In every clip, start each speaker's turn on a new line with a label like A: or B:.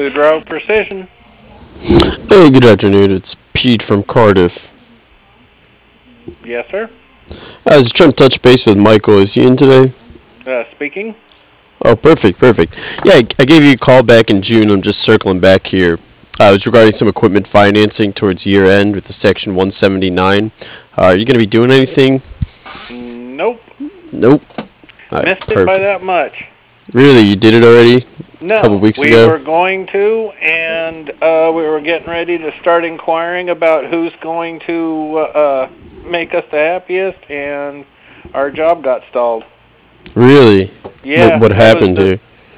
A: Boudreaux Precision.
B: Hey, good afternoon. It's Pete from Cardiff.
A: Yes, sir.
B: I was trying to touch base with Michael. Is he in today?
A: Speaking.
B: Oh, perfect, perfect. Yeah, I gave you a call back in June. I'm just circling back here. It was regarding some equipment financing towards year end with the Section 179. Are you going to be doing anything?
A: Nope.
B: Nope. All right,
A: Missed it by
B: perfect.
A: that much.
B: Really, you did it already? A couple
A: No,
B: weeks
A: we
B: ago?
A: were going to, and we were getting ready to start inquiring about who's going to make us the happiest, and our job got stalled.
B: Really? What,
A: Yeah,
B: what
A: it was
B: happened
A: just
B: here?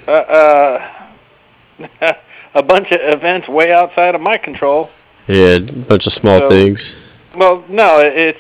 A: a bunch of events way outside of my control.
B: Yeah, a bunch of small
A: So,
B: things.
A: well, no, it's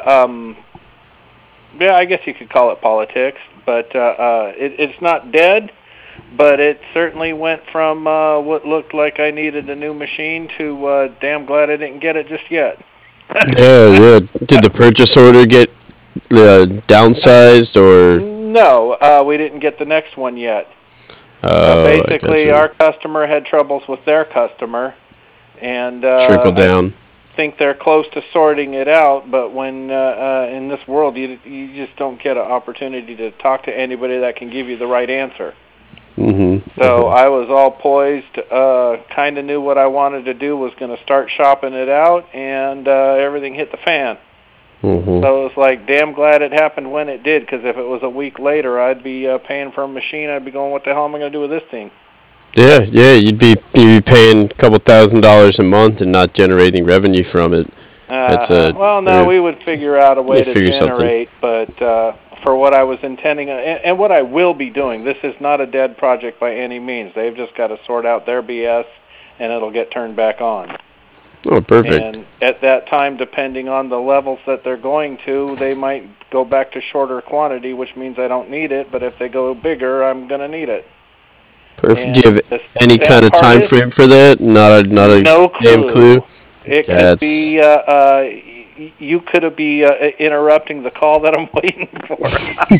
A: yeah, I guess you could call it politics, but it's not dead. But it certainly went from what looked like I needed a new machine to damn glad I didn't get it just yet.
B: Yeah, yeah. Did the purchase order get downsized or?
A: No, we didn't get the next one yet.
B: Oh, I
A: Basically,
B: gotcha.
A: our customer had troubles with their customer, and
B: Trickle
A: I
B: down.
A: think they're close to sorting it out. But when in this world, you just don't get an opportunity to talk to anybody that can give you the right answer. So I was all poised, kind of knew what I wanted to do, was going to start shopping it out, and everything hit the fan. So it was like, damn glad it happened when it did, because if it was a week later, I'd be paying for a machine. I'd be going, what the hell am I going to do with this thing?
B: Yeah, yeah. You'd be paying a couple $1,000s a month and not generating revenue from it. That's a
A: Well, no,
B: or
A: we would figure out a
B: you
A: way to
B: figure something.
A: generate, but for what I was intending, and what I will be doing, this is not a dead project by any means. They've just got to sort out their BS, and it'll get turned back on.
B: Oh, perfect.
A: And at that time, depending on the levels that they're going to, they might go back to shorter quantity, which means I don't need it. But if they go bigger, I'm going to need it.
B: Perfect. Do you
A: And
B: have
A: the
B: any
A: sad
B: kind of
A: part
B: time
A: is,
B: frame for that? Not a
A: no
B: damn clue.
A: clue. It could
B: That's
A: be you could be interrupting the call that I'm waiting for.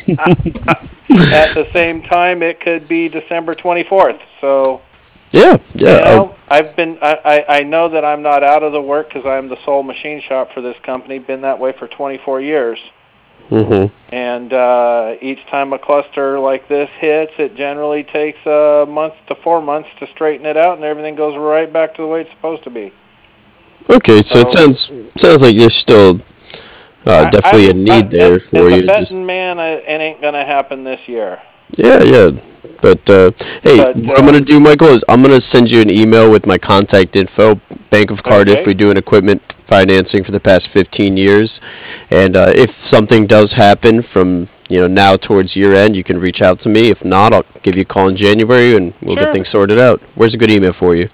A: At the same time, it could be December 24th. So,
B: yeah,
A: you
B: yeah.
A: know, I know that I'm not out of the work because I'm the sole machine shop for this company. Been that way for 24 years. And each time a cluster like this hits, it generally takes a month to 4 months to straighten it out, and everything goes right back to the way it's supposed to be.
B: Okay, so it
A: So
B: sounds like there's still definitely a need there
A: as
B: for
A: a
B: you. Just
A: betting man, it ain't gonna happen this year.
B: yeah, yeah. But hey,
A: But
B: what I'm gonna do, Michael, is I'm gonna send you an email with my contact info. Bank of Cardiff.
A: okay,
B: We do an equipment financing for the past 15 years, and if something does happen from now towards year end, you can reach out to me. If not, I'll give you a call in January and we'll get
A: sure.
B: things sorted out. Where's a good email for you?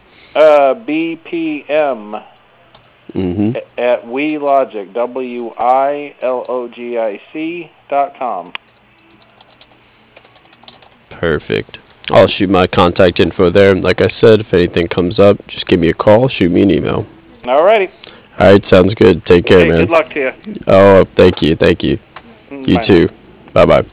A: BPM
B: Mm-hmm.
A: at WeLogic, WILOGIC.com.
B: Perfect. I'll shoot my contact info there. Like I said, if anything comes up, just give me a call, shoot me an email.
A: Alrighty.
B: All right, sounds good. Take care,
A: Hey, good
B: man.
A: luck to you.
B: Oh, thank you, thank you. You
A: Bye now.
B: too. Bye bye.